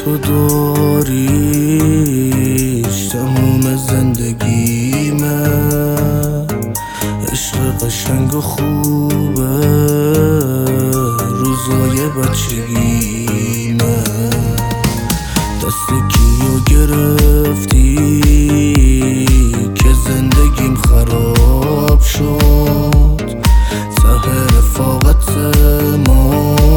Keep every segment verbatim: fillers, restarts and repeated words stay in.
تو داریش تموم زندگیمه. عشق قشنگ و خوبه روزای بچگیمه. دست کیو گرفتی که زندگیم خراب شد؟ ته رفاقت ما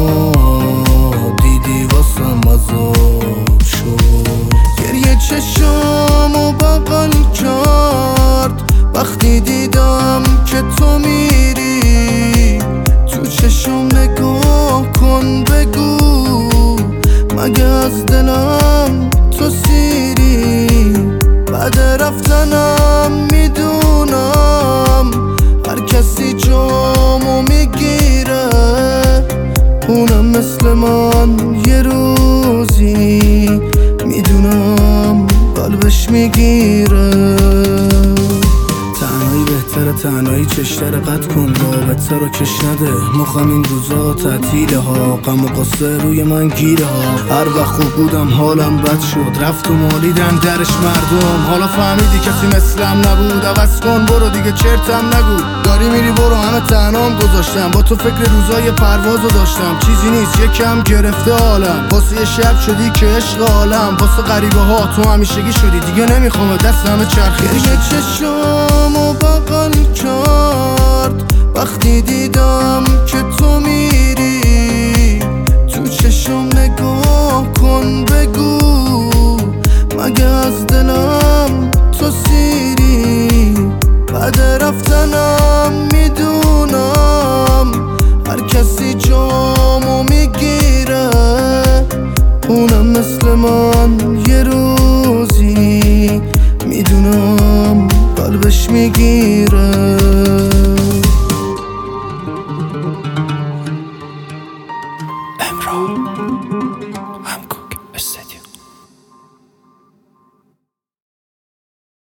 دیدی واسم عذاب شد. گریه چشامو بغل کرد وقتی دیدم که تو میری. تو چشم نگاه کن بگو مگه از دلم تو سیری؟ بعد رفتنم میدونم هر کسی جامو میگیره، اونم مثل من یه روزی میدونم قلبش میگیره. تنهایی بهتره، تنهایی چشتر قد کن، رابطه رو کش نده. مخم این روزا تعطیله ها، غم و قصه روی من گیره ها. هر وقت خوب بودم حالم بد شد، رفت و مالیدن درش مردم. حالا فهمیدی کسی مثلم نبود، عوض کن برو دیگه چرتم نگو. داری میری برو، همه تنهام گذاشتم، با تو فکر روزای پروازو داشتم. چیزی نیست یکم گرفته حالم، واسه یه شب شدی که عشق عالم. واسه غریبه ها تو همیشگی شدی، دیگه نمیخوام دست همه چرخیدی. یه چشامو بغل کرد وقتی دیدم که تو میری. تو چشم نگاه کن بگو مگه از دلم تو سیری؟ بعد رفتنم میدونم هر کسی جامو میگیره،